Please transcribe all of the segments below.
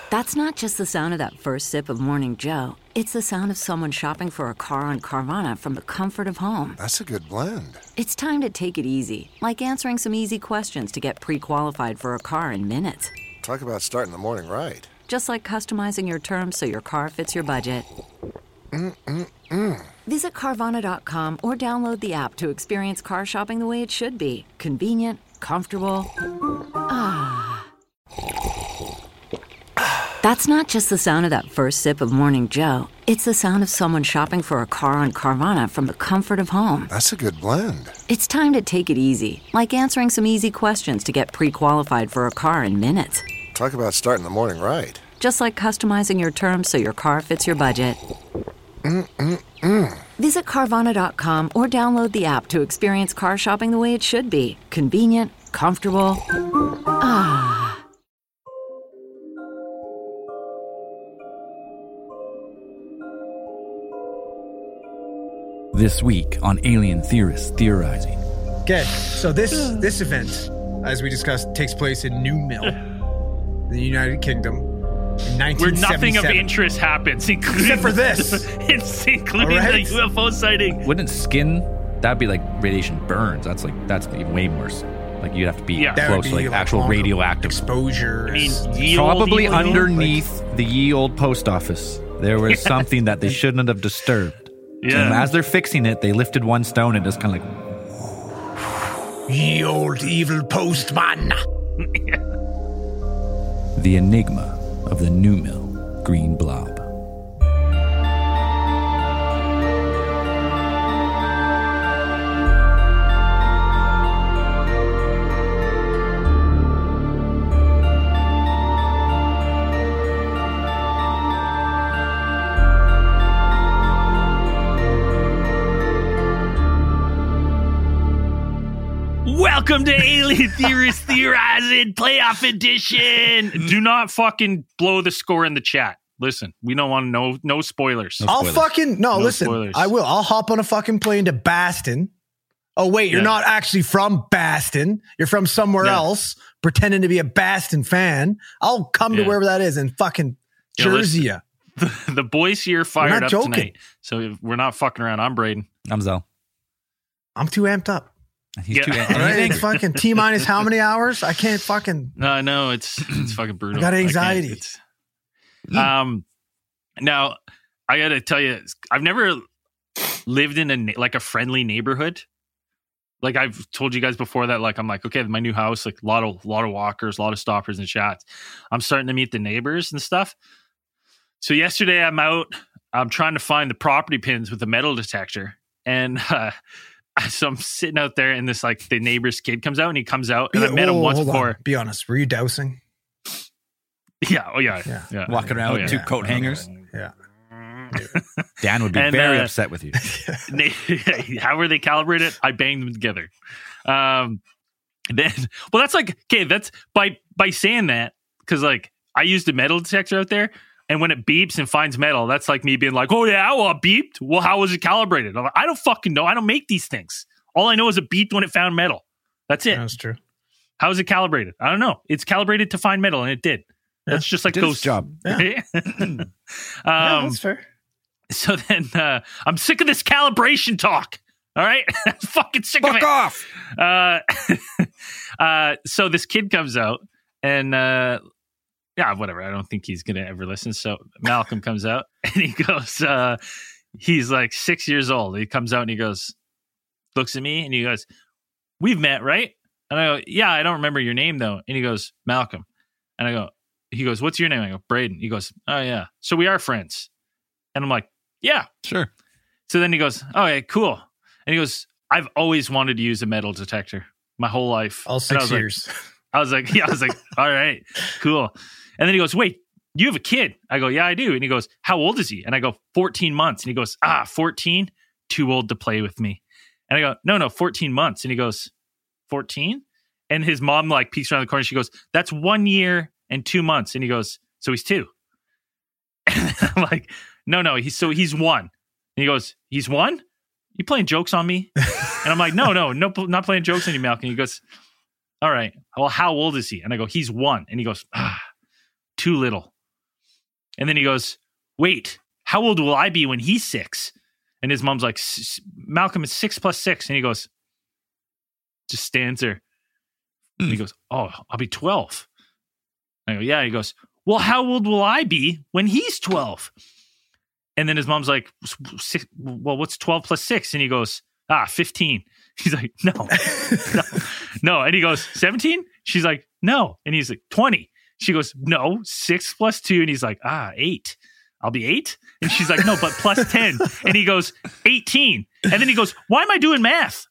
That's not just the sound of that first sip of Morning Joe. It's the sound of someone shopping for a car on Carvana from the comfort of home. That's a good blend. It's time to take it easy, like answering some easy questions to get pre-qualified for a car in minutes. Talk about starting the morning right. Just like customizing your terms so your car fits your budget. Visit Carvana.com or download the app to experience car shopping the way it should be. Convenient, comfortable. That's not just the sound of that first sip of Morning Joe. It's the sound of someone shopping for a car on Carvana from the comfort of home. That's a good blend. It's time to take it easy, like answering some easy questions to get pre-qualified for a car in minutes. Talk about starting the morning right. Just like customizing your terms so your car fits your budget. Visit Carvana.com or download the app to experience car shopping the way it should be. Convenient, comfortable. This week on Alien Theorists Theorizing. Okay, so this event, as we discussed, takes place in Newmill, the United Kingdom, in 1977. Where nothing of interest happens, including except for this. It's including the UFO sighting. Wouldn't skin, that'd be like radiation burns. That's even way worse. Like you'd have to be close to like actual radioactive exposure. I mean, probably underneath the ye old post office, there was something that they shouldn't have disturbed. Yeah. And as they're fixing it, they lifted one stone and just kind of like, ye old evil postman. The enigma of the Newmill green blob. Welcome to Alien Theorists Theorizing Playoff Edition. Do not fucking blow the score in the chat. Listen, we don't want no spoilers. I'll fucking listen. Spoilers. I will. I'll hop on a fucking plane to Baston. Oh wait, you're not actually from Baston. You're from somewhere else, pretending to be a Baston fan. I'll come to wherever that is and fucking Jersey ya. The boys here fired up joking. tonight, so we're not fucking around. I'm Braden. I'm Zell. I'm too amped up. He's too All right, it's fucking T minus how many hours? I can't fucking. No, I know it's fucking brutal. I got anxiety. Now I gotta tell you, I've never lived in a friendly neighborhood. Like I've told you guys before that, like I'm like, okay, my new house, like a lot of walkers, a lot of stoppers and shots. I'm starting to meet the neighbors and stuff. So yesterday I'm trying to find the property pins with the metal detector, and so I'm sitting out there, and this like the neighbor's kid comes out, and he comes out, and I met him once before. Be honest, were you dousing? Yeah. Oh yeah. Walking around with two coat hangers. Yeah. Dan would be very upset with you. How were they calibrated? I banged them together. That's like, okay, that's by saying that, because like I used a metal detector out there, and when it beeps and finds metal, that's like me being like, oh yeah, well, it beeped. Well, how was it calibrated? I'm like, I don't fucking know. I don't make these things. All I know is it beeped when it found metal. That's it. That's true. How is it calibrated? I don't know. It's calibrated to find metal, and it did. That's just like Ghost job. Yeah. That's fair. So then I'm sick of this calibration talk. All right? I'm fucking sick of it. Fuck off. So this kid comes out, and whatever. I don't think he's going to ever listen. So Malcolm comes out, and he goes, he's like 6 years old. He comes out, and he goes, looks at me, and he goes, we've met, right? And I go, yeah, I don't remember your name, though. And he goes, Malcolm. And he goes, what's your name? I go, Braden. He goes, oh, yeah. So we are friends. And I'm like, yeah. Sure. So then he goes, oh, yeah, cool. And he goes, I've always wanted to use a metal detector my whole life. All 6 years. I was like, all right, cool. And then he goes, wait, you have a kid? I go, yeah, I do. And he goes, how old is he? And I go, 14 months. And he goes, 14? Too old to play with me. And I go, no, 14 months. And he goes, 14? And his mom like peeks around the corner. She goes, that's 1 year and 2 months. And he goes, so he's 2. And I'm like, no, he's 1. And he goes, he's 1? You playing jokes on me? And I'm like, no, not playing jokes on you, Malcolm. He goes, all right, well, how old is he? And I go, he's 1. And he goes, too little. And then he goes, wait, how old will I be when he's 6? And his mom's like, Malcolm is 6 plus 6. And he goes, just stands there. And he goes, oh, I'll be 12. I go, yeah. He goes, well, how old will I be when he's 12? And then his mom's like, well, what's 12 plus 6? And he goes, 15. He's like, no. And he goes, 17? She's like, no. And he's like, 20. She goes, no, 6 plus 2. And he's like, 8. I'll be 8. And she's like, no, but plus 10. And he goes, 18. And then he goes, why am I doing math?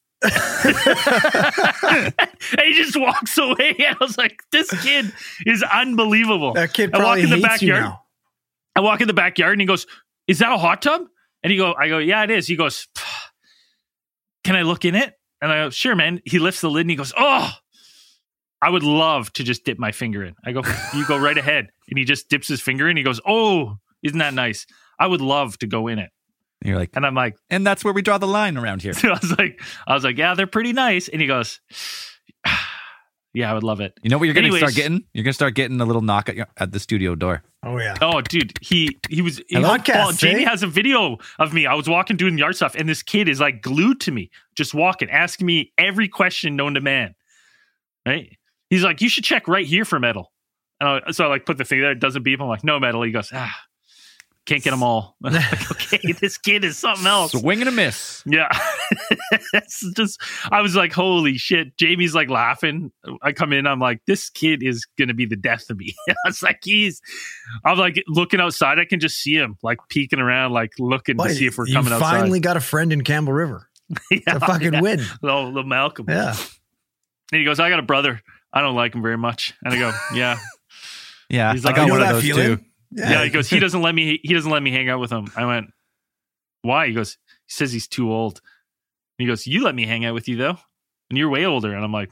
And he just walks away. And I was like, this kid is unbelievable. That kid probably hates you now. I walk in the backyard and he goes, is that a hot tub? And I go, yeah, it is. He goes, can I look in it? And I go, sure, man. He lifts the lid and he goes, oh, I would love to just dip my finger in. I go, you go right ahead. And he just dips his finger in. He goes, oh, isn't that nice? I would love to go in it. And you're like, and I'm like, and that's where we draw the line around here. So I was like, yeah, they're pretty nice. And he goes, yeah, I would love it. You know what you're going to start getting? You're going to start getting a little knock at the studio door. Oh yeah. Oh, dude, podcast, Jamie has a video of me. I was walking doing yard stuff, and this kid is like glued to me, just walking, asking me every question known to man. Right? He's like, you should check right here for metal. And so I like put the thing there. It doesn't beep. I'm like, no metal. He goes, can't get them all. I'm like, okay, this kid is something else. Swing and a miss. Yeah. It's just, I was like, holy shit. Jamie's like laughing. I come in, I'm like, this kid is going to be the death of me. I was like, I'm like looking outside. I can just see him like peeking around, like looking to see if we're coming outside. You finally got a friend in Campbell River. It's a fucking win. Little Malcolm. Yeah. And he goes, I got a brother. I don't like him very much. And I go, yeah. Yeah. He's I got one of those feeling? too. Yeah. He goes, he doesn't let me hang out with him. I went, why? He goes, he says he's too old. And he goes, you let me hang out with you though. And you're way older. And I'm like,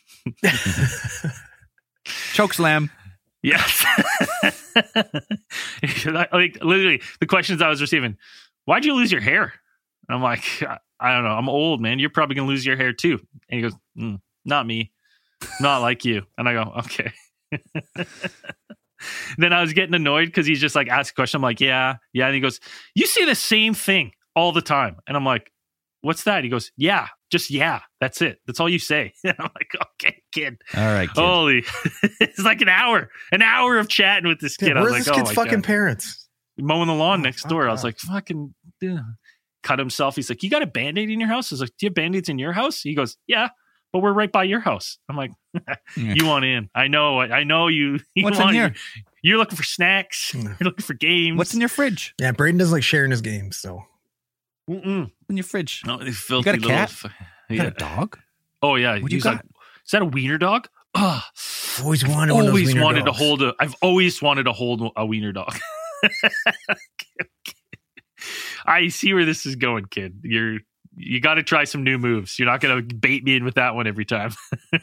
choke slam. Yes. Like literally the questions I was receiving, why'd you lose your hair? And I'm like, I don't know. I'm old, man. You're probably going to lose your hair too. And he goes, not me. Not like you. And I go, okay. Then I was getting annoyed because he's just like asked a question. I'm like, yeah. And he goes, you say the same thing all the time. And I'm like, what's that? He goes, yeah, just yeah. That's it. That's all you say. And I'm like, okay, kid. All right, kid. Holy. It's like an hour of chatting with this kid. Dude, I was where's like, this kid's fucking parents? Mowing the lawn next door. I was like, fucking cut himself. He's like, you got a Band-Aid in your house? I was like, do you have Band-Aids in your house? He goes, yeah, but we're right by your house. I'm like, you want in. I know you. What's in here? You're looking for snacks. You're looking for games. What's in your fridge? Yeah, Braden doesn't like sharing his games, so. In your fridge. No, you got a cat? You got a dog? Oh, yeah. What do you got? Like, is that a wiener dog? I've always wanted one of those wiener dogs. I've always wanted to hold a wiener dog. I see where this is going, kid. You got to try some new moves. You're not going to bait me in with that one every time.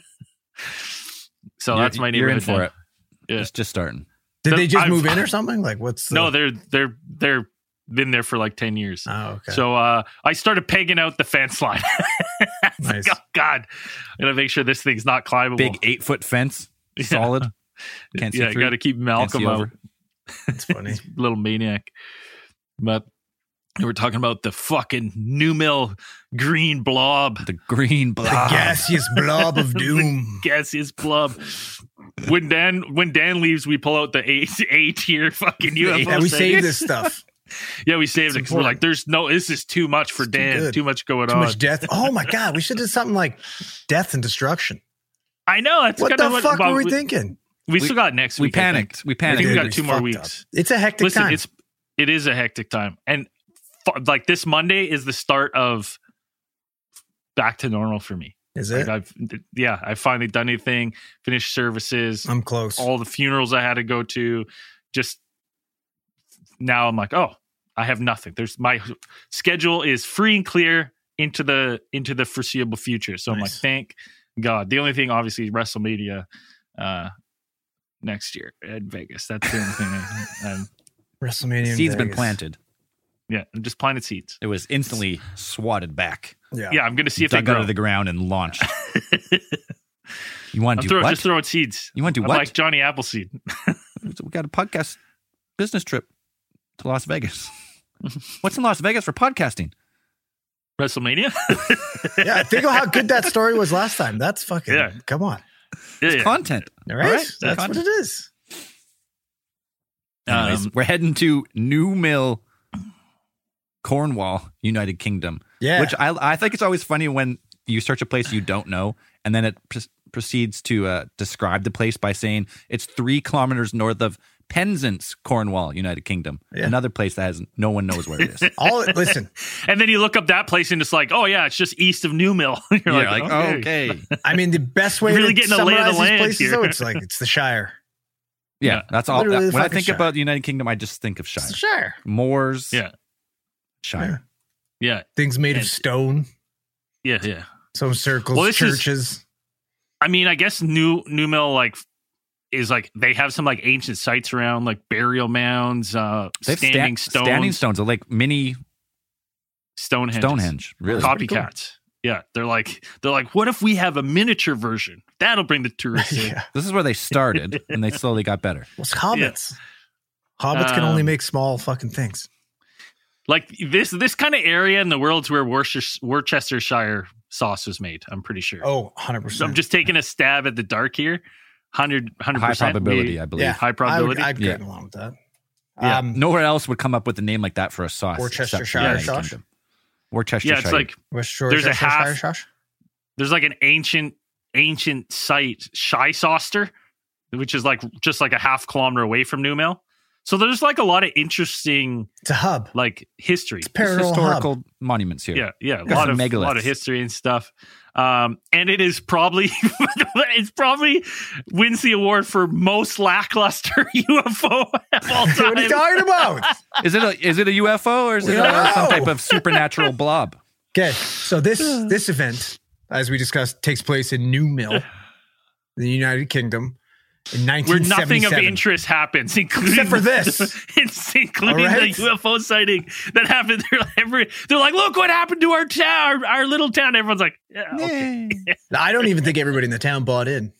So that's my neighborhood. You're in for it. Yeah. It's just starting. Did they just move in or something? Like what's No, they're been there for like 10 years. Oh, okay. So I started pegging out the fence line. Nice. Like, oh God, I gotta make sure this thing's not climbable. Big 8-foot fence, solid. Can't see you through. got to keep Malcolm out. That's funny. Little maniac. But we were talking about the fucking New Mill green blob. The green blob. The gaseous blob of doom. The gaseous blob. When Dan leaves, we pull out the A tier fucking UFO. Yeah, we save this stuff. Yeah, we saved it because we're like, this is too much for Dan. Too much going on. Too much death. Oh my God, we should do something like death and destruction. I know. That's what the fuck were we thinking? We still got next week. We panicked. I think we got 2 more weeks. It's a hectic time. It is a hectic time. And like this Monday is the start of back to normal for me. Is it? Like I've finally done anything, finished services. I'm close. All the funerals I had to go to. Just now I'm like, oh, I have nothing. My schedule is free and clear into the foreseeable future. So nice. I'm like, thank God. The only thing, obviously, WrestleMania next year at Vegas. That's the only thing. WrestleMania. Seeds been planted. Yeah, I'm just planted seeds. It was instantly swatted back. Yeah, I'm going to see if they dug grow out of the ground and launched. You want to do what? Just throwing seeds. You want to do I'm what? like Johnny Appleseed. We got a podcast business trip to Las Vegas. What's in Las Vegas for podcasting? WrestleMania. Yeah, think of how good that story was last time. That's fucking. Yeah. Come on. It's content. All right. That's content. what it is. Anyways, we're heading to New Mill, Cornwall, United Kingdom. Yeah. Which I think it's always funny when you search a place you don't know, and then it proceeds to describe the place by saying it's 3 kilometers north of Penzance, Cornwall, United Kingdom. Yeah. Another place that no one knows where it is. Listen. And then you look up that place and it's like, oh yeah, it's just east of New Mill. You're like, okay. I mean, the best way Really to getting the lay of the summarize these land places, here. though, it's the Shire. Yeah, that's all. Literally the When I fucking think Shire. about the United Kingdom, I just think of Shire. It's the Shire. Moors. Yeah. Shire. Yeah. Things made of And- stone. Yeah. Some circles, Well, this is- churches. I mean, I guess New Mill is they have some ancient sites around, like burial mounds, They have standing stones, standing stones are like mini Stonehenge, Really. copycats. Yeah, they're like, what if we have a miniature version? That'll bring the tourists in. Yeah. This is where they started, and they slowly got better. Well, it's hobbits. Hobbits can only make small fucking things. Like this kind of area in the world's where Worcestershire sauce was made. I'm pretty sure. Oh, 100%. So I'm just taking a stab at the dark here. 100%. High probability, I believe. Yeah, High probability. I'd Yeah. get along with that. Yeah. Nowhere else would come up with a name like that for a sauce. Worcestershire except for the United sauce? Kingdom. Worcestershire. Yeah, it's like There's a half- there's like an ancient site, Chichester, which is just like a half kilometer away from New Mill. So there's like a lot of interesting It's a hub. history. Parallel historical hub. monuments here. Yeah, a Got lot some of megaliths. history and stuff. And it is probably wins the award for most lackluster UFO of all What are you time. talking about? Is it a UFO or is it No. some type of supernatural blob? Okay, so this event, as we discussed, takes place in New Mill, the United Kingdom, in Where 1977. nothing of interest happens, including Except for this. including All right. the UFO sighting that happened. They're like, look what happened to our town, our little town. Everyone's like, yeah, okay. I don't even think everybody in the town bought in.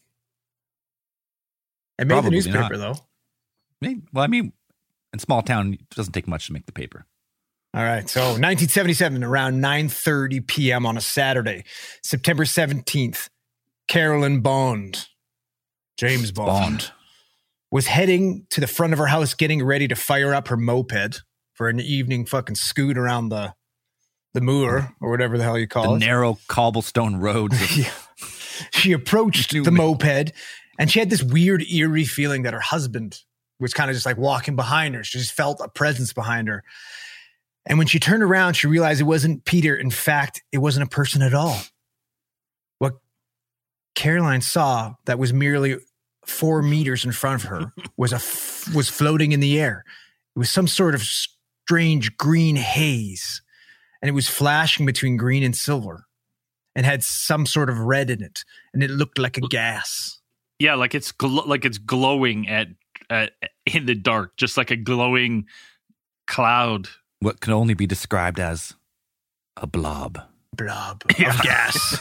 It made Probably the newspaper, not. though. Maybe, well, I mean, in small town, it doesn't take much to make the paper. All right. So 1977, around 9:30 p.m. on a Saturday, September 17th, Carolyn Bond, James Bond, was heading to the front of her house, getting ready to fire up her moped for an evening fucking scoot around the moor or whatever the hell you call The it. narrow cobblestone roads. of- Yeah. She approached New the Mill. moped and she had this weird, eerie feeling that her husband was kind of just like walking behind her. She just felt a presence behind her. And when she turned around, she realized it wasn't Peter. In fact, it wasn't a person at all. What Caroline saw that was merely 4 meters in front of her was floating in the air. It was some sort of strange green haze, and it was flashing between green and silver and had some sort of red in it, and it looked like a gas. Yeah, like it's glowing at in the dark, just like a glowing cloud. What can only be described as a blob. Blob Yeah. of gas.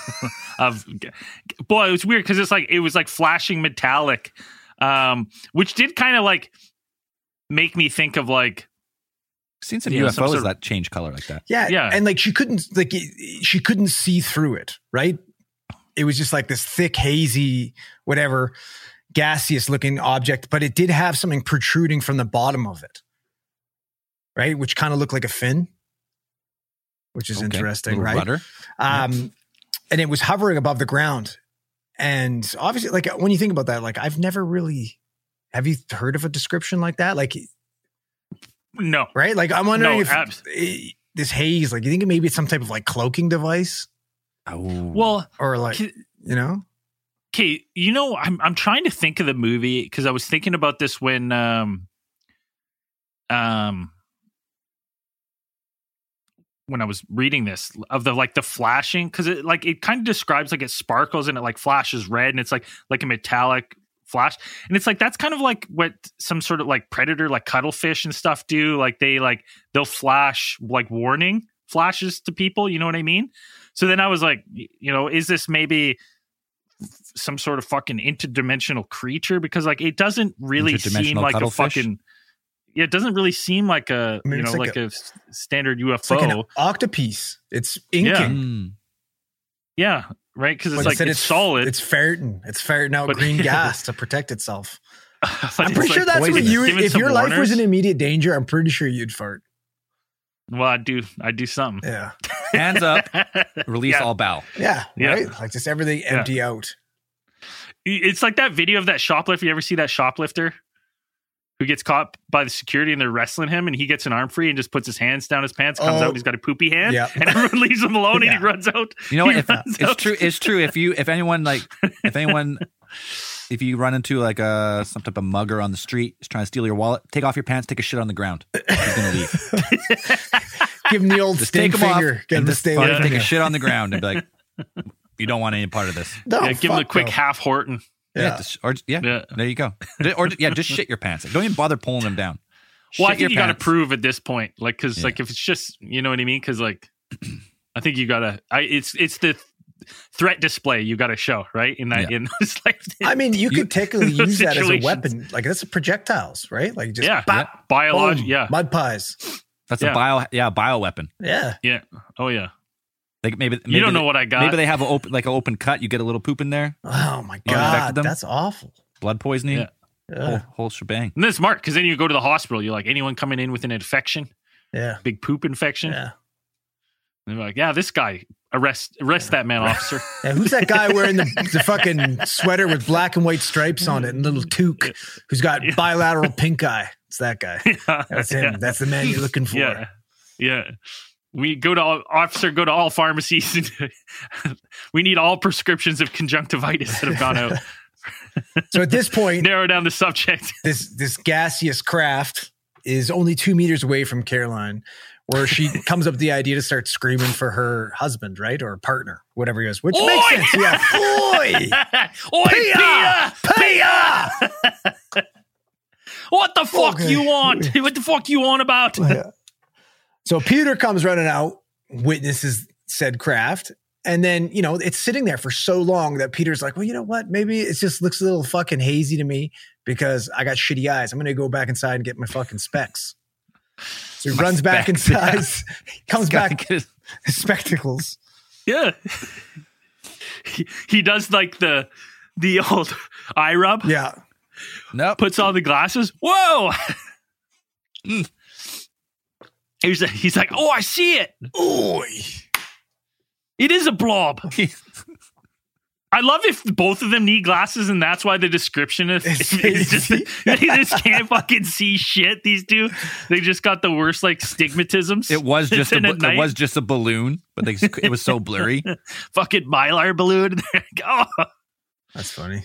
Boy, it was weird because it was like flashing metallic, which did kind of like make me think of like Seen some Yeah, UFOs some sort of- that change color like that. Yeah. And like she couldn't see through it, right? It was just like this thick, hazy, whatever, gaseous looking object, but it did have something protruding from the bottom of it. Right? Which kind of looked like a fin. Which is interesting, Little right? rudder. And it was hovering above the ground. And obviously, like when you think about that, like I've never really, have you heard of a description like that? Like, no. right? Like I'm wondering No, if this haze, like you think maybe it's some type of like cloaking device Oh. Well, or like, you know? okay, I'm trying to think of the movie because I was thinking about this when I was reading this of the flashing, because it kind of describes like it sparkles and it like flashes red and it's like a metallic flash, and it's like that's kind of like what some sort of like predator like cuttlefish and stuff do, like they'll flash like warning flashes to people, you know what I mean? So then I was like, is this maybe some sort of fucking interdimensional creature, because like it doesn't really seem Interdimensional like a cuttlefish? fucking it doesn't really seem like a, I mean, you know, it's like like a standard It's like an UFO. octopiece. It's inking. Yeah, right. Because it's But like instead it's solid. It's ferreting. It's ferreting out But- green gas to protect itself. but I'm it's pretty sure like that's what poisonous. you would. Given If some your life was warners, in immediate danger, I'm pretty sure you'd fart. well, I do something. Yeah. Hands up, release Yeah. all bowel. Yeah. Yeah. Right. Like just everything empty out. It's like that video of that shoplifter. You ever see that shoplifter who gets caught by the security and they're wrestling him and he gets an arm free and just puts his hands down his pants, comes Oh. out, and he's got a poopy hand, Yeah. and everyone leaves him alone and Yeah. he runs out. You know what? He If, runs it's out. true. It's true. If you run into like some type of mugger on the street, is trying to steal your wallet, take off your pants, take a shit on the ground. He's gonna leave. Give him the old Just take stink him off finger. Get and him to just stay fucking away. take a shit on the ground and be like, "You don't want any part of this." No, Yeah, give him a fuck quick no. half Horton. Yeah. Yeah, there you go. Or just shit your pants. Don't even bother pulling them down. Well, I Shit think your you got to pants. prove at this point, like, because Yeah. like if it's just, you know what I mean? Because like, I think you gotta. It's the threat display you got to show, right? In that, Yeah. in this, like, I mean, you could technically those use that as a situations. weapon. Like that's a projectiles, right? Like just yeah, bop, biological, boom, yeah, mud pies. That's Yeah. a bio weapon. Yeah. yeah, oh yeah. Like maybe You don't know what I got. Maybe they have an open cut. You get a little poop in there, Oh my You god, infected them? that's awful. blood poisoning, Yeah. Yeah. whole shebang. And that's smart because then you go to the hospital. You're like, anyone coming in with an infection, Yeah. big poop infection. Yeah. And they're like, yeah, this guy, arrest that man, officer. And who's that guy wearing the fucking sweater with black and white stripes on it and little toque who's got bilateral pink eye? It's that guy. That's him. Yeah. That's the man you're looking for. Yeah, yeah. We go to all pharmacies. And we need all prescriptions of conjunctivitis that have gone out. So at this point, Narrow down the subject. this gaseous craft is only 2 meters away from Caroline, where she comes up with the idea to start screaming for her husband, right? Or partner, whatever he is, which makes Oi! sense. Yeah. Oi! Oi, Pia! Pia! Pia! What the fuck Okay. you want? What the fuck you on about? Yeah. So Peter comes running out, witnesses said craft. And then, you know, it's sitting there for so long that Peter's like, well, you know what? Maybe it just looks a little fucking hazy to me because I got shitty eyes. I'm going to go back inside and get my fucking specs. So he runs back specs, inside, comes Gotta back, get his- his spectacles. Yeah. He does like the old eye rub. Yeah. Nope. Puts on the glasses. Whoa. He's like, oh, I see it. Oi. It is a blob. I love if both of them need glasses, and that's why the description is it's just they just can't fucking see shit. These two, they just got the worst like stigmatisms. It was just In at night. it was just a balloon, but it was so blurry. fucking mylar balloon. Oh. That's funny.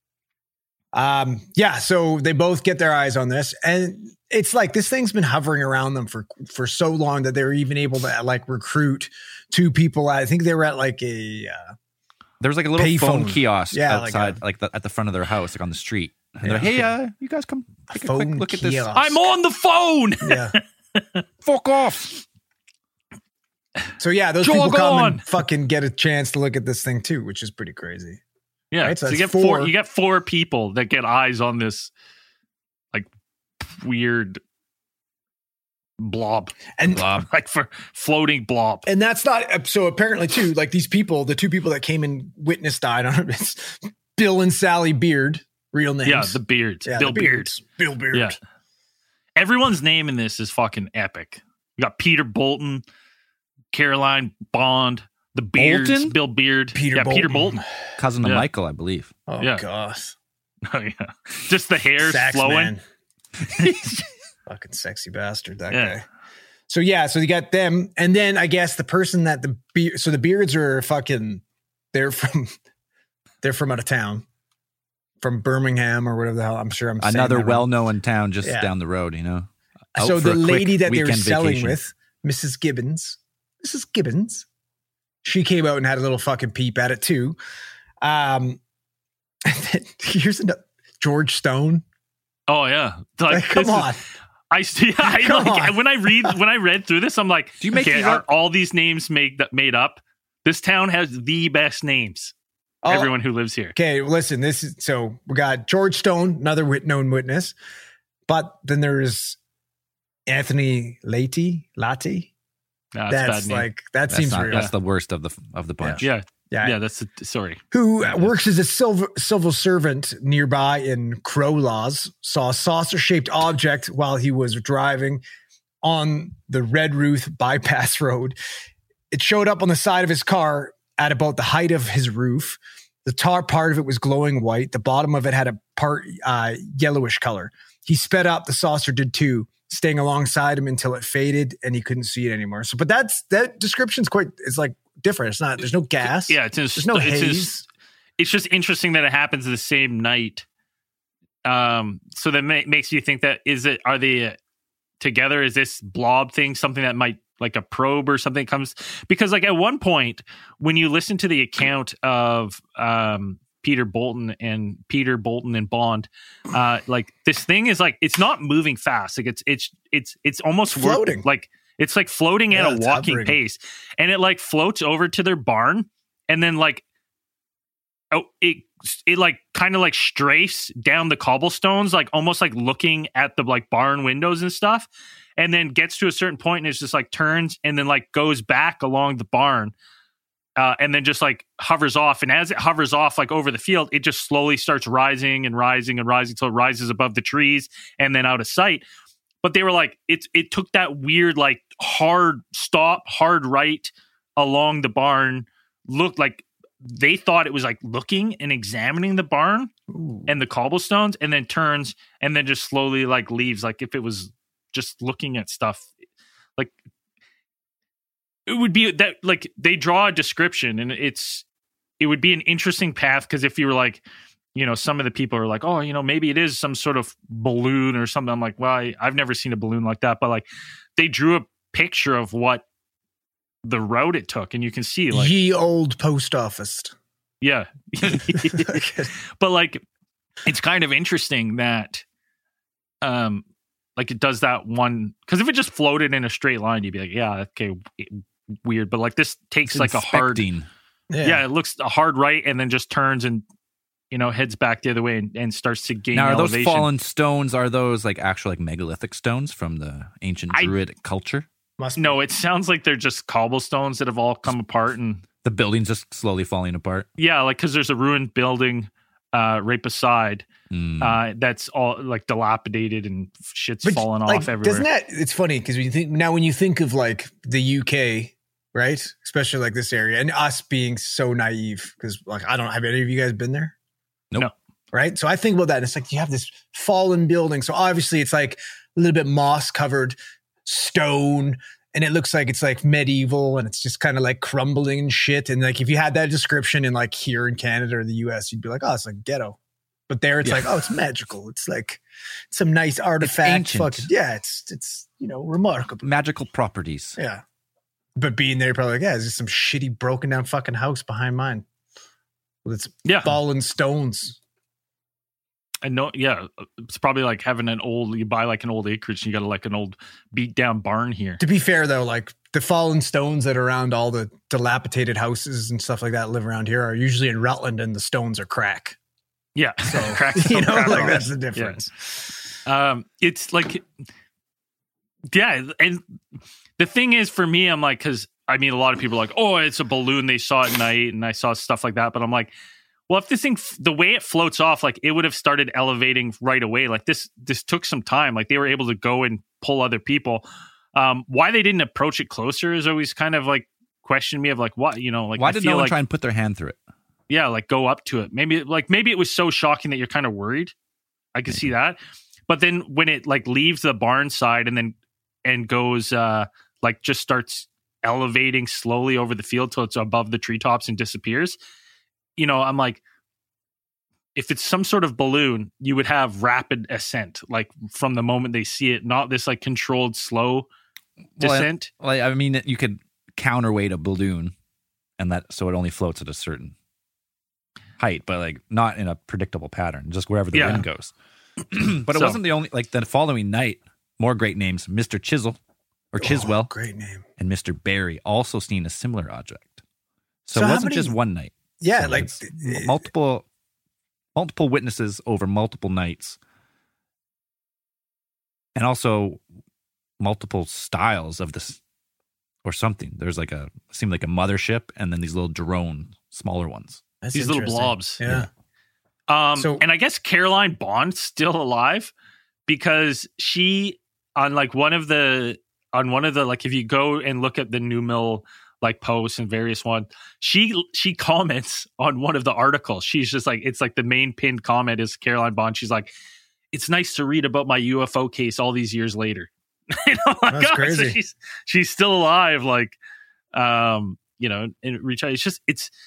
Yeah, so they both get their eyes on this, and it's like this thing's been hovering around them for so long that they were even able to like recruit two people. I think they were at like a There was like a little phone Payphone. kiosk Yeah, outside, at the front of their house, like on the street. And Yeah. they're, hey, you guys come take a quick phone look at this. kiosk. I'm on the phone. yeah. Fuck off. So yeah, those Jog people come on. and fucking get a chance to look at this thing too, which is pretty crazy. Yeah, Right, so so you that's get four. you get four people that get eyes on this like weird blob, And like for floating blob. and that's not so apparently too. Like these people, the two people that came and witnessed died on it. It's Bill and Sally Beard, real names. Yeah, the Beards, Yeah, Bill the Beard. Beards. Bill Beard. Yeah, everyone's name in this is fucking epic. We got Peter Bolton, Caroline Bond, the Beards, Bolton? Bill Beard, Peter Peter Bolton. Bolton. Cousin of Yeah. Michael, I believe. Oh Yeah. gosh. Oh yeah, just the hair's Sax flowing. man. Fucking sexy bastard, that Yeah. guy. So yeah, so you got them, and then I guess the person that the Beards are fucking. They're from out of town, from Birmingham or whatever the hell. I'm sure I'm saying Another that wrong. well-known town just Yeah. down the road, you know. Out So for the a quick lady that they were weekend selling vacation. with, Mrs. Gibbons, she came out and had a little fucking peep at it too. And then here's another George Stone. Oh yeah, Like, come this is- on. I on. when I read through this, I'm like, Do you make okay, these are up? all these names made up? This town has the best names. Oh, Everyone who lives here. Okay, listen, this is so we got George Stone, another known witness, but then there's Anthony Latte. That's a bad name. that That's seems not- real. That's the worst of the bunch. Yeah. Yeah. Sorry. Who works as a civil servant nearby in Crow Laws, saw a saucer-shaped object while he was driving on the Red Ruth bypass road. It showed up on the side of his car at about the height of his roof. The top part of it was glowing white. The bottom of it had a part yellowish color. He sped up. The saucer did too, staying alongside him until it faded and he couldn't see it anymore. So, but that description's it's like different. It's not, there's no gas. Yeah. There's no haze. It's just interesting that it happens the same night. So that makes you think that are they together? Is this blob thing something that might, like a probe or something comes? Because like at one point when you listen to the account of Peter Bolton and Bond, like this thing is like, it's not moving fast. Like it's almost floating. It's like floating at a walking hovering. pace, and it like floats over to their barn, and then like, it like kind of like strafes down the cobblestones, like almost like looking at the like barn windows and stuff, and then gets to a certain point and it's just like turns and then like goes back along the barn, and then just like hovers off. And as it hovers off like over the field, it just slowly starts rising and rising and rising until it rises above the trees and then out of sight. But they were like, it took that weird like hard stop, hard right along the barn. Looked like they thought it was like looking and examining the barn and the cobblestones, and then turns and then just slowly like leaves, like if it was just looking at stuff. Like it would be that, like they draw a description and it would be an interesting path, because if you were like, you know, some of the people are like, oh, you know, maybe it is some sort of balloon or something. I'm like, well, I've never seen a balloon like that, but like they drew a picture of what the route it took, and you can see like Ye old post office. yeah. But like it's kind of interesting that like it does that one, because if it just floated in a straight line, you'd be like, yeah, okay, weird. But like this takes It's like a hard inspecting. yeah, it looks a hard right and then just turns and, you know, heads back the other way and starts to gain Now, are elevation. those fallen stones? Are those like actual like megalithic stones from the ancient Druidic culture? No, it sounds like they're just cobblestones that have all come apart, and The building's just slowly falling apart. yeah, like because there's a ruined building right beside that's all like dilapidated and shit's falling like, off everywhere. Doesn't that? It's funny because when you think of like the UK, right? Especially like this area, and us being so naive, because like I don't have any of you guys been there? Nope. No. Right. So I think about that. And it's like you have this fallen building. So obviously it's like a little bit moss covered stone, and it looks like it's like medieval, and it's just kind of like crumbling and shit. And like if you had that description in like here in Canada or the US, you'd be like, oh, it's like ghetto. But there it's like, oh, it's magical. It's like some nice artifact. ancient. Fucking, yeah, it's you know, remarkable. Magical properties. Yeah. But being there, probably like, yeah, it's just some shitty broken down fucking house behind mine with its fallen stones. I know, yeah, it's probably like having you buy like an old acreage and you got like an old beat down barn here. To be fair though, like the fallen stones that are around all the dilapidated houses and stuff like that live around here are usually in Rutland, and the stones are crack. Yeah, So Cracks you know, crap like on that's it. the difference. Yeah. It's like, yeah, and the thing is for me, I'm like, because I mean, a lot of people are like, oh, it's a balloon they saw at night, and I saw stuff like that, but I'm like, well, if this thing, the way it floats off, like it would have started elevating right away. Like this took some time. Like they were able to go and pull other people. Why they didn't approach it closer is always kind of like questioned me of like, what, you know, like Why did no one try and put their hand through it? yeah, like go up to it. Maybe it was so shocking that you're kind of worried. I could see that. But then when it like leaves the barn side and goes like just starts elevating slowly over the field till it's above the treetops and disappears, you know, I'm like, if it's some sort of balloon, you would have rapid ascent, like from the moment they see it, not this like controlled slow descent. Well, I mean, you could counterweight a balloon, and that so it only floats at a certain height, but like not in a predictable pattern, just wherever the wind goes. But it wasn't the only. Like the following night, more great names: Mr. Chisel or Chiswell, Great name. and Mr. Barry also seen a similar object. So So it how wasn't many- just one night. Yeah, So like it's multiple witnesses over multiple nights. And also multiple styles of this or something. There's like seemed like a mothership, and then these little drone, smaller ones. That's these little blobs. Yeah. And I guess Caroline Bond's still alive because she on one of the like, if you go and look at the New Mill like posts and various ones, she comments on one of the articles. She's just like, it's like the main pinned comment is Caroline Bond. She's like, it's nice to read about my UFO case all these years later. That's crazy. So she's still alive. Like, and reach out. It's just,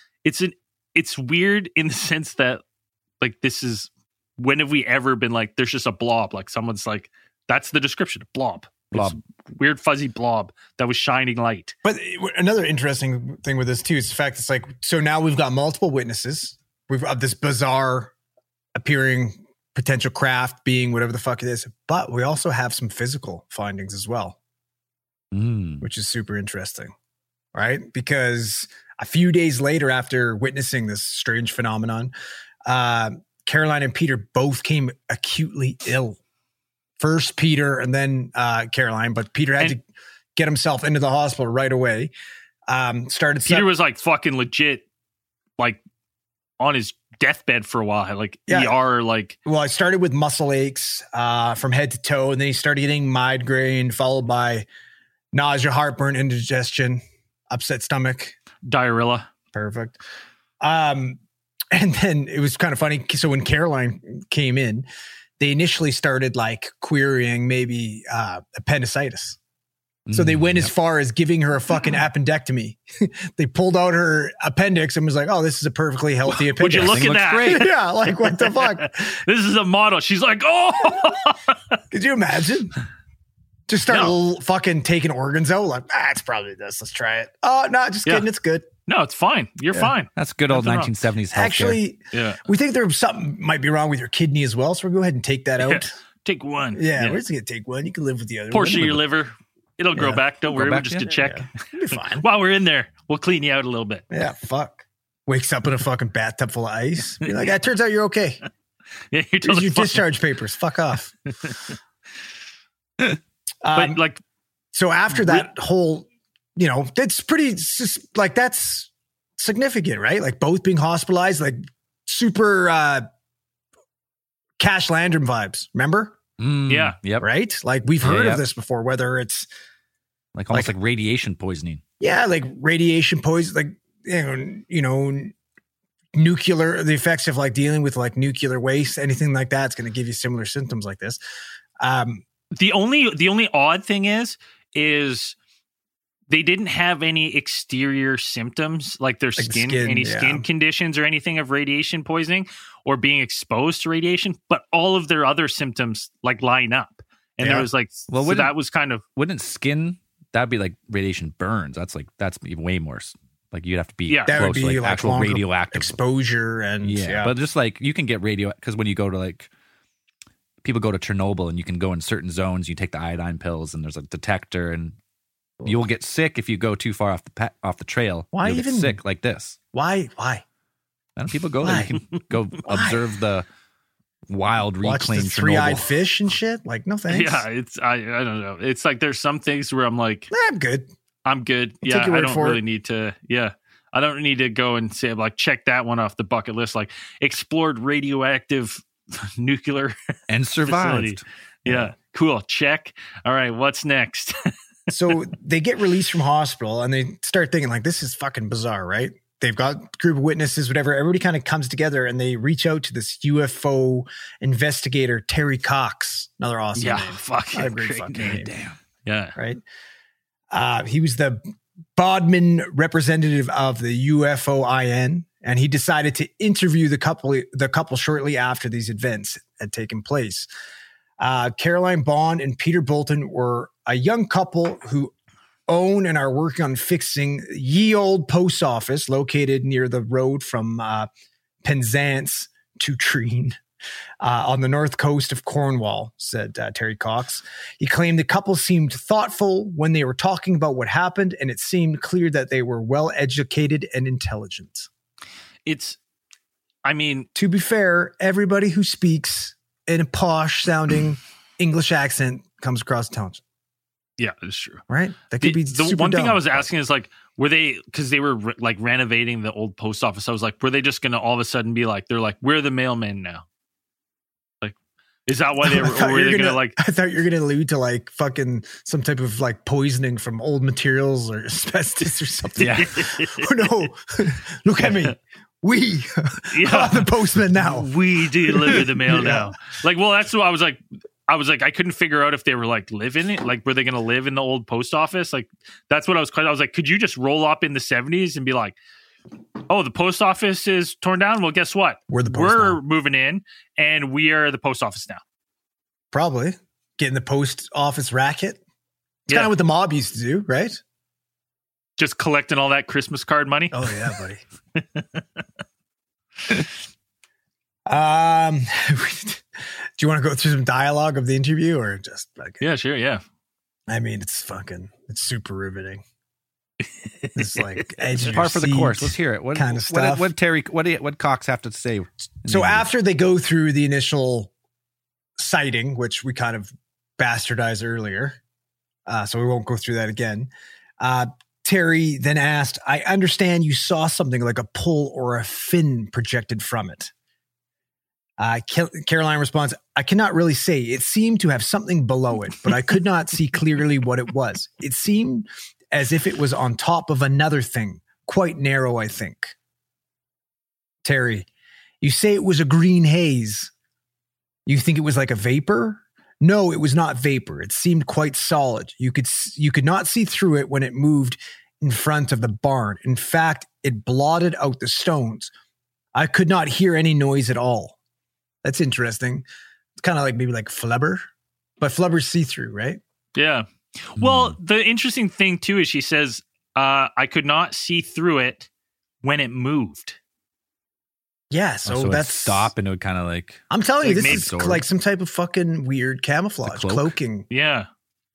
it's weird in the sense that like, this is, when have we ever been like, there's just a blob, like someone's like, that's the description, blob. Weird fuzzy blob that was shining light. But another interesting thing with this too is the fact it's like, so now we've got multiple witnesses. We've got this bizarre appearing potential craft being whatever the fuck it is, but we also have some physical findings as well, which is super interesting, right? Because a few days later, after witnessing this strange phenomenon, Caroline and Peter both came acutely ill. First Peter and then Caroline, but Peter had to get himself into the hospital right away. Peter was like fucking legit, like on his deathbed for a while, like ER. Like, well, I started with muscle aches from head to toe, and then he started getting migraine, followed by nausea, heartburn, indigestion, upset stomach, diarrhea. Perfect. And then it was kind of funny. So when Caroline came in, they initially started like querying maybe appendicitis. So they went as far as giving her a fucking appendectomy. They pulled out her appendix and was like, oh, this is a perfectly healthy appendix. Would you look at that? Great. Yeah, like what the fuck? This is a model. She's like, oh. Could you imagine? Just start fucking taking organs out. Like, it's probably this. Let's try it. Oh, no, just kidding. It's good. No, it's fine. You're fine. That's good old 1970s healthcare. Actually, we think there's something might be wrong with your kidney as well. So we'll go ahead and take that out. Take one. Yeah, we're just going to take one. You can live with the other portion of your liver. It'll grow back. Don't worry. We're just to check. You'll be fine. While we're in there, we'll clean you out a little bit. Yeah, fuck. Wakes up in a fucking bathtub full of ice. Be like, it turns out you're okay. Yeah, you're totally your discharge papers. Fuck off. But like, so after that whole, that's pretty, like, that's significant, right? Like both being hospitalized, like super Cash Landrum vibes. Remember? Yeah. Yep. Right? Like we've heard of this before, whether it's like almost like radiation poisoning. Yeah, like radiation poison, like, nuclear, the effects of like dealing with like nuclear waste, anything like that's going to give you similar symptoms like this. The only odd thing is they didn't have any exterior symptoms, like their skin conditions or anything of radiation poisoning or being exposed to radiation, but all of their other symptoms like line up. And there was like, well, so that was kind of, wouldn't skin, that'd be like radiation burns. That's way more. Like you'd have to be that close would be to like actual radioactive exposure and but just like you can get because when you go to like, people go to Chernobyl and you can go in certain zones, you take the iodine pills and there's a detector and you'll get sick if you go too far off the trail. Why you'll even get sick like this? Why? And people go there. You can go observe the wild reclaimed Chernobyl. Three-eyed fish and shit. Like, no thanks. Yeah, it's I don't know. It's like there's some things where I'm like, I'm good. I'm good. I don't really need to. Yeah, I don't need to go and say like check that one off the bucket list. Like explored radioactive nuclear and survived. Facility. Yeah, cool. Check. All right, what's next? So they get released from hospital and they start thinking like, this is fucking bizarre, right? They've got a group of witnesses, whatever. Everybody kind of comes together and they reach out to this UFO investigator, Terry Cox. Another awesome name. Fucking great fucking name. Damn. Yeah. Right. He was the Bodman representative of the UFOIN, and he decided to interview the couple shortly after these events had taken place. Caroline Bond and Peter Bolton were a young couple who own and are working on fixing ye old post office located near the road from Penzance to Treen on the north coast of Cornwall, said Terry Cox. He claimed the couple seemed thoughtful when they were talking about what happened, and it seemed clear that they were well educated and intelligent. To be fair, everybody who speaks in a posh sounding English accent comes across intelligent. Yeah, it's true. right? That could be the super one thing dumb. I was asking is like, were they, because they were like renovating the old post office? I was like, were they just going to all of a sudden be like, they're like, we're the mailmen now? Like, is that why they were? Or were they going to like? I thought you were going to allude to like fucking some type of like poisoning from old materials or asbestos or something. Yeah. Oh no! Look at me. We are the postman now. We deliver the mail Yeah. now. Like, well, that's what I was like. I couldn't figure out if they were like living it. Like, were they going to live in the old post office? Like, that's what I was like, could you just roll up in the 70s and be like, oh, the post office is torn down? Well, guess what? We're the post now. moving in and we are the post office now. Probably getting the post office racket. It's Yeah. kind of what the mob used to do, right? Just collecting all that Christmas card money. Oh yeah, buddy. Do you want to go through some dialogue of the interview or just like? Yeah, sure. Yeah. I mean, it's super riveting. It's like edge of Par your for the seat course. Let's hear it. What kind of stuff. What Cox have to say? So after they go through the initial sighting, which we kind of bastardized earlier, so we won't go through that again. Terry then asked, I understand you saw something like a pull or a fin projected from it. Caroline responds, I cannot really say. It seemed to have something below it, but I could not see clearly what it was. It seemed as if it was on top of another thing, quite narrow, I think. Terry, you say it was a green haze. You think it was like a vapor? No, it was not vapor. It seemed quite solid. You could not see through it when it moved in front of the barn. In fact, it blotted out the stones. I could not hear any noise at all. That's interesting. It's kind of like maybe like flubber, but flubber's see-through, right? Yeah. Well, the interesting thing too is she says, I could not see through it when it moved. Yeah, so it'd that's stop and it would kind of like. I'm telling you, like this is maybe- like some type of fucking weird camouflage, cloak? cloaking. Yeah.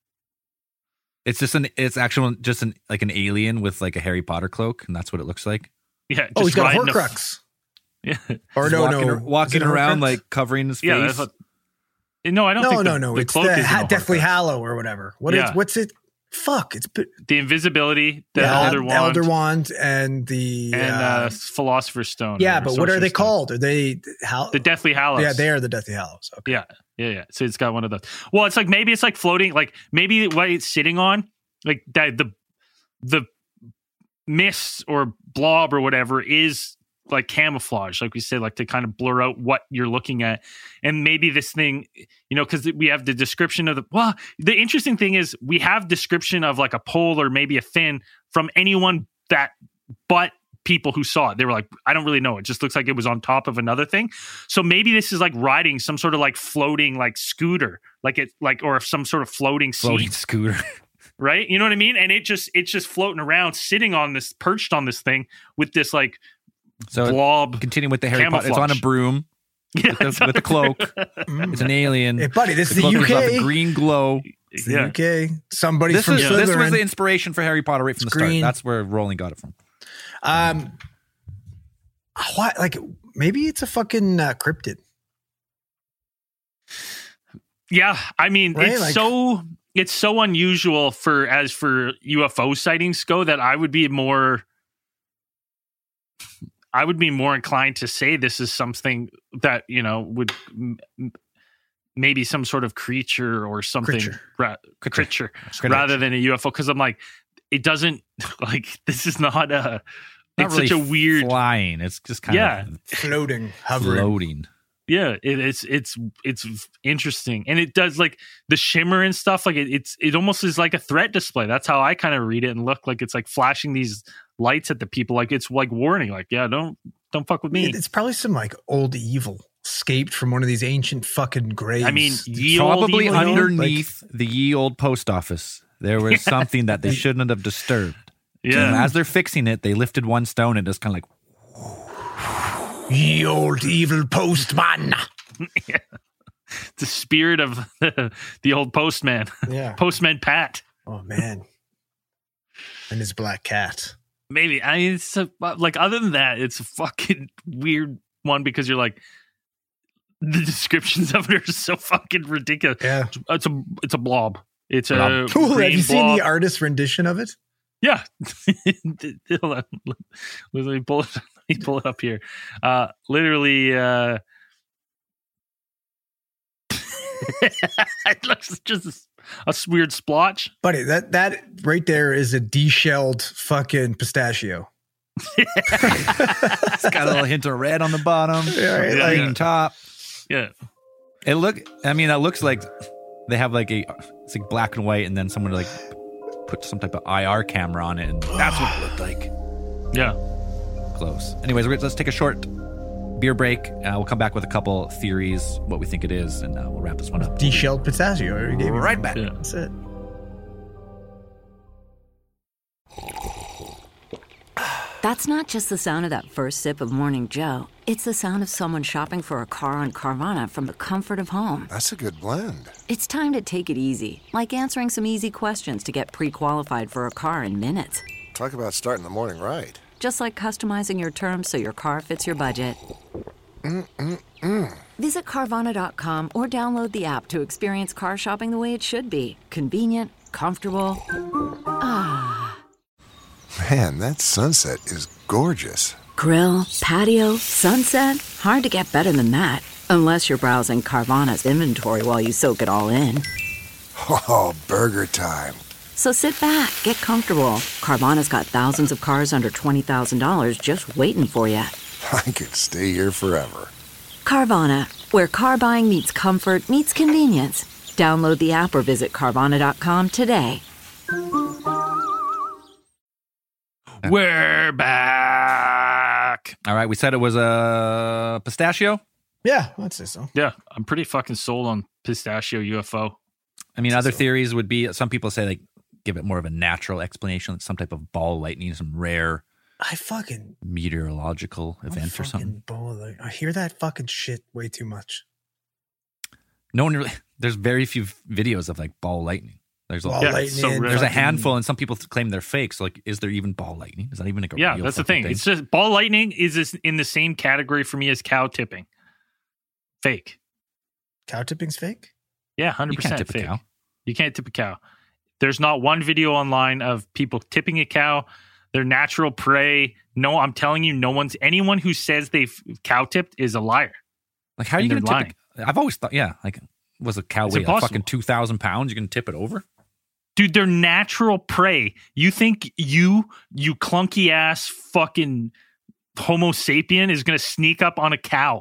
It's just like an alien with like a Harry Potter cloak, and that's what it looks like. Yeah. Oh, he's got a riding Horcrux. Yeah. Or Just walking Is it a around Horcrux? like covering his Yeah. face. No, I don't think No. the It's cloak the is Deathly Hallow or whatever. Yeah. What's it? Fuck. It's the invisibility, the yeah, Elder Wand, and the and Philosopher's Stone. yeah, or but what are they Sorcerer's Stone. called? Are they The Deathly Hallows. Yeah, they are the Deathly Hallows. Okay. Yeah. So it's got one of those. Well, it's like maybe it's like floating, like maybe what it's sitting on, like that the mist or blob or whatever is like camouflage, like we said, like to kind of blur out what you're looking at. And maybe this thing, because we have the description of the interesting thing is we have description of like a pole or maybe a fin from anyone but people who saw it. They were like, I don't really know. It just looks like it was on top of another thing. So maybe this is like riding some sort of like floating like scooter, or some sort of floating seat, scooter. right? You know what I mean? And it's just floating around, sitting on this, perched on this thing with this like So blob. continuing with the Harry Potter, it's on a broom Yeah, with the cloak. It's an alien. Hey, buddy, this is the cloak gives off a UK. green glow. It's the Yeah. UK. Somebody This from was Slytherin. the inspiration for Harry Potter right from the green. start. That's where Rowling got it from. Why? Like maybe it's a fucking cryptid. Yeah, I mean, Right? it's so unusual for UFO sightings go that I would be more inclined to say this is something that would maybe some sort of creature or something creature rather than a UFO, because I'm like, it doesn't like this is not a. It's Not really such a weird flying. It's just kind of Floating, hovering. floating. Yeah, it's interesting, and it does like the shimmer and stuff. Like it almost is like a threat display. That's how I kind of read it and look like it's like flashing these lights at the people. Like it's like warning. Like don't fuck with me. It's probably some like old evil escaped from one of these ancient fucking graves. I mean, Probably old evil, underneath the ye old post office, there was something that they shouldn't have disturbed. Yeah. And as they're fixing it, they lifted one stone and just kind of like, ye old evil postman. Yeah. The spirit of the old postman. Yeah. Postman Pat. Oh man. And his black cat. Maybe. I mean, it's like other than that, it's a fucking weird one because you're like, the descriptions of it are so fucking ridiculous. Yeah. It's a blob. It's a Cool. Have green you seen blob. the artist rendition of it? Yeah. Let me pull it up here. Literally, it looks just a weird splotch. Buddy, that right there is a de-shelled fucking pistachio. It's got a little hint of red on the bottom, green top. Yeah. It looks like they have like it's like black and white, and then someone like put some type of IR camera on it, and that's what it looked like. Yeah. Close. Anyways, let's take a short beer break. We'll come back with a couple theories, what we think it is, and we'll wrap this one up. De-shelled pistachio. I already gave you Right back. Yeah. That's it. That's not just the sound of that first sip of Morning Joe. It's the sound of someone shopping for a car on Carvana from the comfort of home. That's a good blend. It's time to take it easy, like answering some easy questions to get pre-qualified for a car in minutes. Talk about starting the morning right. Just like customizing your terms so your car fits your budget. Visit Carvana.com or download the app to experience car shopping the way it should be. Convenient, comfortable. Man, that sunset is gorgeous. Grill, patio, sunset. Hard to get better than that. Unless you're browsing Carvana's inventory while you soak it all in. Oh, burger time. So sit back, get comfortable. Carvana's got thousands of cars under $20,000 just waiting for you. I could stay here forever. Carvana, where car buying meets comfort meets convenience. Download the app or visit Carvana.com today. We're back. All right, we said it was a pistachio. Yeah, I'd say so. Yeah, I'm pretty fucking sold on pistachio UFO. I mean, other theories would be, some people say like give it more of a natural explanation, like some type of ball lightning, some rare I fucking meteorological event or something. I hear that fucking shit way too much. No one really. There's very few videos of like ball lightning. There's a, Ball Yeah, lightning. so rare. there's a handful, and some people claim they're fake. So like, is there even ball lightning? Is that even like a Yeah, real that's the fucking thing. It's just ball lightning is in the same category for me as cow tipping. Fake. Cow tipping's fake? Yeah, 100% You can't tip fake. a cow. You can't tip a cow. There's not one video online of people tipping a cow. They're natural prey. No, I'm telling you, anyone who says they've cow tipped is a liar. Like, how are you And going they're to tip? I've always thought, like, was a cow It's weigh impossible. fucking 2,000 pounds? You can tip it over? Dude, they're natural prey. You think you clunky ass fucking Homo sapien is going to sneak up on a cow?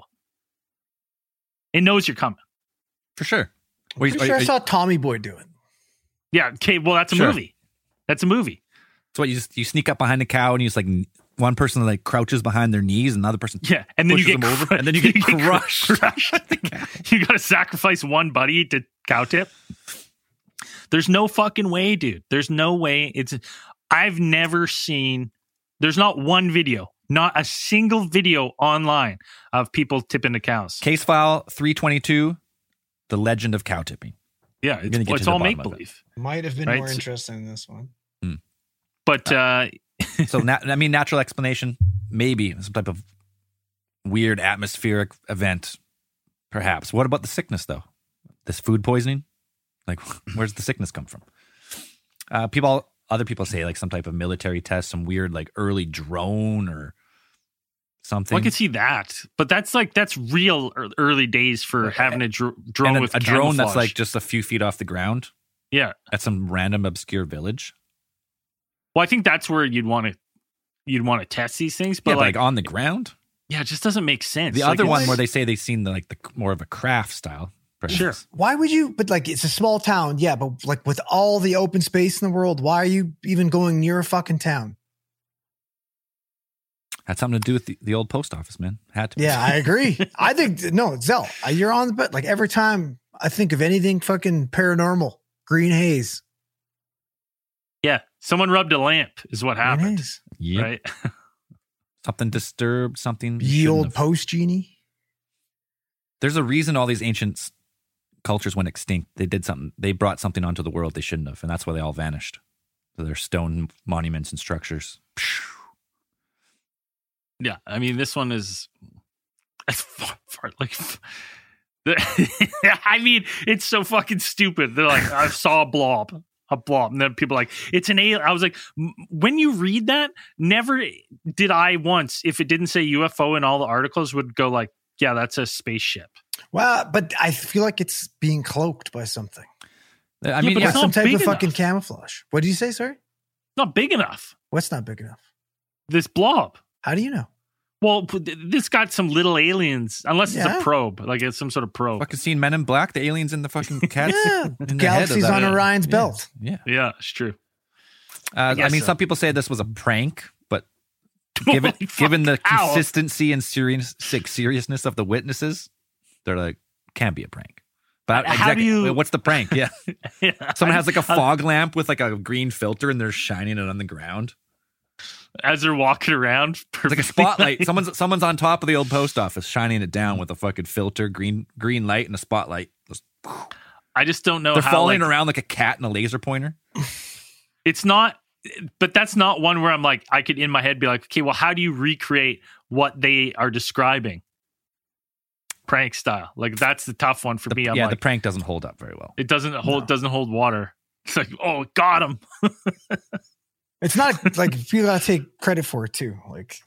It knows you're coming. For sure. Pretty sure I saw Tommy Boy do it. Yeah. Okay. Well, that's a Sure. movie. That's a movie. So what, you sneak up behind the cow, and you just like, one person like crouches behind their knees, and another person Yeah. And then you pushes get them over, and then you get crushed. You got to sacrifice one buddy to cow tip. There's no fucking way, dude. There's no way. I've never seen, there's not one video, not a single video online of people tipping the cows. Case file 322, the legend of cow tipping. Yeah. gonna get to It's the all bottom make of it. believe. Might have been Right, more so- interesting in this one. But So natural explanation, maybe some type of weird atmospheric event, perhaps. What about the sickness though? This food poisoning? Like, where's the sickness come from? Other people say like some type of military test, some weird like early drone or something. I could see that. But that's real early days for having a drone and with a drone that's camouflage. like just a few feet off the ground Yeah. at some random obscure village. Well, I think that's where you'd want to test these things, but Yeah, but like on the ground. yeah, it just doesn't make sense. The Like, other one it's- where they say they've seen the more of a craft style. Perhaps. Sure. Why would you? But like, it's a small town. Yeah, but like with all the open space in the world, why are you even going near a fucking town? Had something to do with the old post office, man. Had to. Yeah, I agree. I think no, Zell, you're on the but like every time I think of anything fucking paranormal, green haze. Yeah, someone rubbed a lamp is what Green happened, haze. Yep. right? Something disturbed, something. you Ye shouldn't old have. post genie. There's a reason all these ancient cultures went extinct. They did something. They brought something onto the world they shouldn't have, and that's why they all vanished. So their stone monuments and structures. Yeah, I mean this one is as far like I mean, it's so fucking stupid. They're like, I saw a blob. And then people are like, it's an alien. I was like, when you read that, never did I once, if it didn't say UFO in all the articles, would go like, yeah, that's a spaceship. Well, but I feel like it's being cloaked by something. I mean, but it's some not type big of fucking enough. camouflage. What did you say, sorry? Not big enough. What's not big enough? This blob. How do you know? Well, this got some little aliens, unless it's Yeah. a probe, like it's some sort of probe. fucking seen Men in Black, the aliens in the fucking cats. Yeah, in the head of galaxies that. on Orion's belt. Yeah. Yeah, it's true. I guess mean, so. some people say this was a prank, but given Holy fuck, given the ow. consistency and seriousness of the witnesses, they're like, can't be a prank. But How do you- what's the prank? Yeah. Yeah. Someone has like a fog lamp with like a green filter and they're shining it on the ground. As they're walking around, It's like a spotlight. Someone's on top of the old post office shining it down with a fucking filter, green light and a spotlight. I just don't know They're how. following like, around like a cat and a laser pointer. It's not, but that's not one where I'm like, I could in my head be like, okay, well, how do you recreate what they are describing? Prank style. Like that's the tough one for me. I'm Yeah, like, the prank doesn't hold up very well. it doesn't hold water. It's like, oh, got him. It's not like you gotta take credit for it too. Like,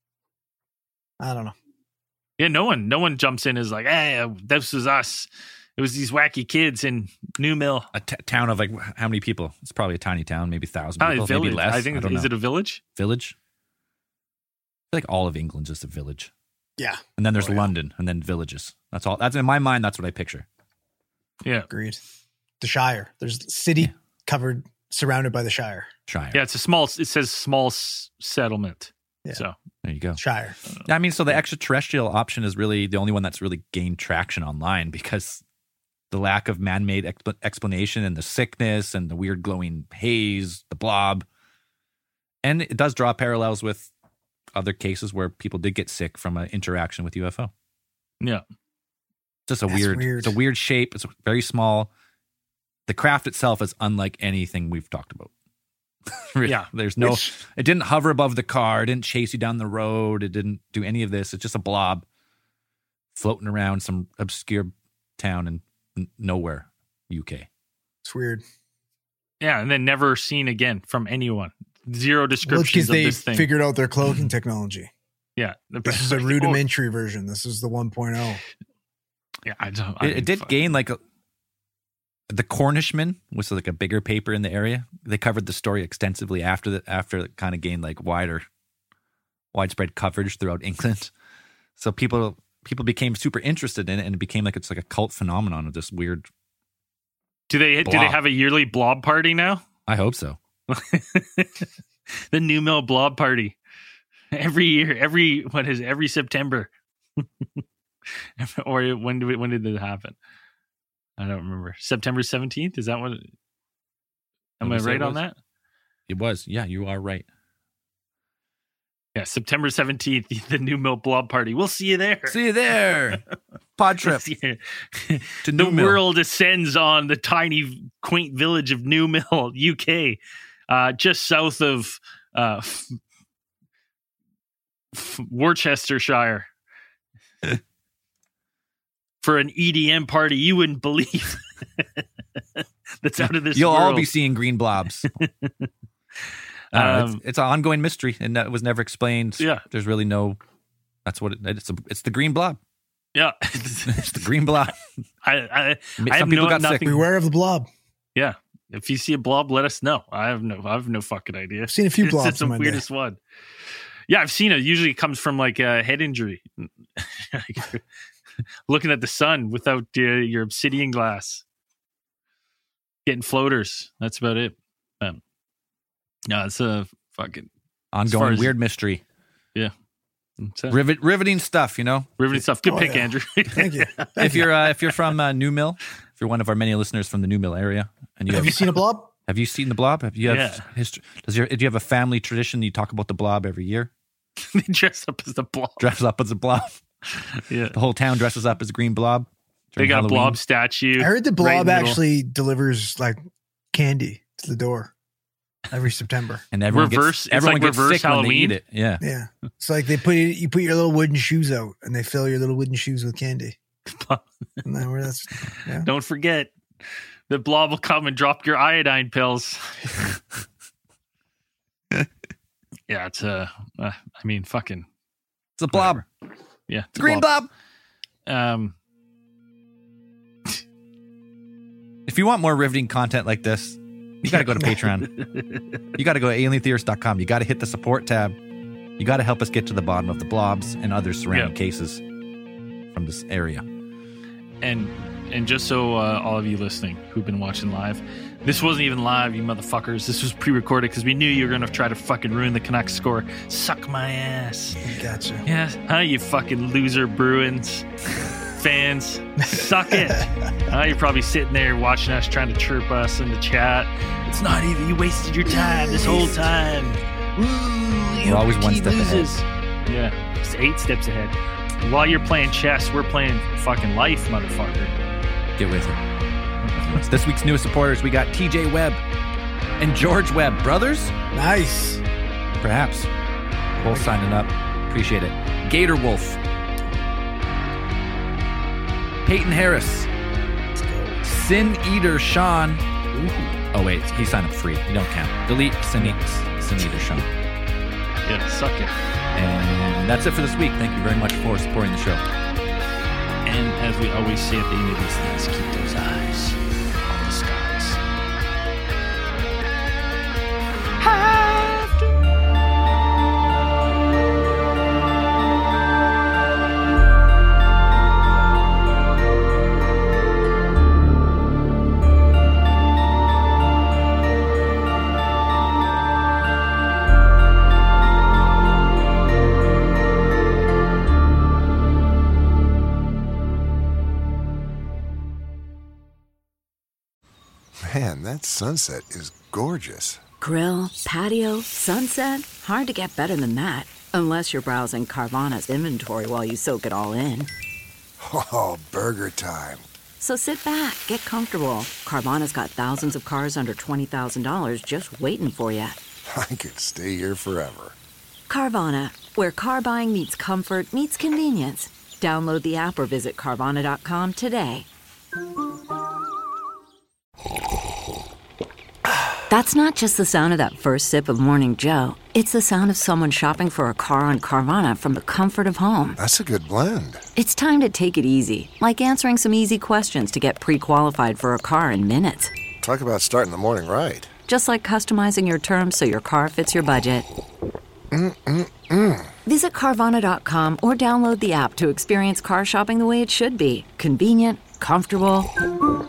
I don't know. Yeah, no one jumps in as like, hey, this was us. It was these wacky kids in New Mill. A town of like how many people? It's probably a tiny town, maybe 1,000 Probably people, a village. maybe less. I think don't is know. it a village? Village? I feel like all of England's just a village. Yeah, And then there's yeah. London and then villages. That's all. That's in my mind, that's what I picture. Yeah. agreed. The Shire. There's city covered, surrounded by the Shire. Shire. Yeah, it's a small, it says small settlement. Yeah. So, There you go. Shire. I mean, so the extraterrestrial option is really the only one that's really gained traction online because the lack of man-made explanation and the sickness and the weird glowing haze, the blob. And it does draw parallels with other cases where people did get sick from an interaction with UFO. yeah. Just a That's weird, weird. it's a weird shape. It's very small. The craft itself is unlike anything we've talked about. Really. Yeah. There's no, it didn't hover above the car. It didn't chase you down the road. It didn't do any of this. It's just a blob floating around some obscure town in nowhere, UK. It's weird. Yeah. And then never seen again from anyone. Zero Well, it's descriptions because of they this thing. figured out their cloaking technology. Yeah. This is a rudimentary version. This is the 1.0. Yeah. I don't. It did gain like the Cornishman was like a bigger paper in the area. They covered the story extensively after it kind of gained like widespread coverage throughout England. So people became super interested in it, and it became like it's like a cult phenomenon of this weird. Do they blob. have a yearly blob party now? I hope so. The New Mill blob party every year, every September. Or when did it happen? I don't remember. September 17th? Is that what? Am I right on that? It was. Yeah, you are right. Yeah, September 17th, the New Mill blob party. We'll see you there. See you there. Pod trip See you. to The New Mill. world descends on the tiny, quaint village of New Mill, UK, just south of Worcestershire. For an EDM party you wouldn't believe. That's out of this You'll world. all be seeing green blobs. It's an ongoing mystery, and that was never explained. Yeah. There's really no. That's what it's the green blob. Yeah. It's the green blob. I Some have people got nothing. sick. Beware of the blob. Yeah. If you see a blob, let us know. I have no fucking idea. I've seen a few blobs It's in the my day. weirdest one. Yeah, I've seen it. Usually it comes from like a head injury. Looking at the sun without your obsidian glass. Getting floaters. That's about it. No, it's a fucking as far Ongoing as- weird mystery. yeah. Riveting stuff, you know. Riveting stuff. Good Oh, pick, yeah. Andrew. Thank you. If you're from New Mill, if you're one of our many listeners from the New Mill area, and Have you seen a blob? have you seen the blob? Have you have Yeah. history? Do you have a family tradition? You talk about the blob every year. They dress up as the blob. Dress up as a blob. Yeah. The whole town dresses up as a green blob. They during got a Halloween. blob statue. I heard the right in blob the middle. actually delivers like candy to the door every September. and everyone Reverse- gets it's everyone like gets reverse sick when they Halloween. eat it. Yeah. Yeah, it's like you put your little wooden shoes out and they fill your little wooden shoes with candy. No, that's, yeah. Don't forget, the blob will come and drop your iodine pills. Yeah, it's I mean, fucking. It's a blob. Whatever. Yeah, it's a green blob. If you want more riveting content like this, you got to go to Patreon. You got to go to alientheorist.com. You got to hit the support tab. You got to help us get to the bottom of the blobs and other surrounding cases from this area. And just so all of you listening who've been watching live, this wasn't even live, you motherfuckers. This was pre-recorded because we knew you were going to try to fucking ruin the Canucks score. Suck my ass. Gotcha. Yeah, huh, you fucking loser Bruins fans. Suck it. You're probably sitting there watching us, trying to chirp us in the chat. It's not even, you wasted your time this whole time. We're always one step ahead. Yeah, just 8 steps ahead. While you're playing chess, we're playing fucking life, motherfucker. Get with it. This week's newest supporters, we got TJ Webb and George Webb. Brothers? Nice. Perhaps. Both signing up. Appreciate it. Gator Wolf. Peyton Harris. Sin Eater Sean. Ooh. Oh, wait. He signed up free. You don't count. Delete Sin Eater Sean. Yeah, suck it. And that's it for this week. Thank you very much for supporting the show. And as we always say at the end of these things, keep those eyes on the skies. Man, that sunset is gorgeous. Grill, patio, sunset. Hard to get better than that. Unless you're browsing Carvana's inventory while you soak it all in. Oh, burger time. So sit back, get comfortable. Carvana's got thousands of cars under $20,000 just waiting for you. I could stay here forever. Carvana, where car buying meets comfort meets convenience. Download the app or visit Carvana.com today. That's not just the sound of that first sip of Morning Joe. It's the sound of someone shopping for a car on Carvana from the comfort of home. That's a good blend. It's time to take it easy, like answering some easy questions to get pre-qualified for a car in minutes. Talk about starting the morning right. Just like customizing your terms so your car fits your budget. Visit Carvana.com or download the app to experience car shopping the way it should be. Convenient, comfortable.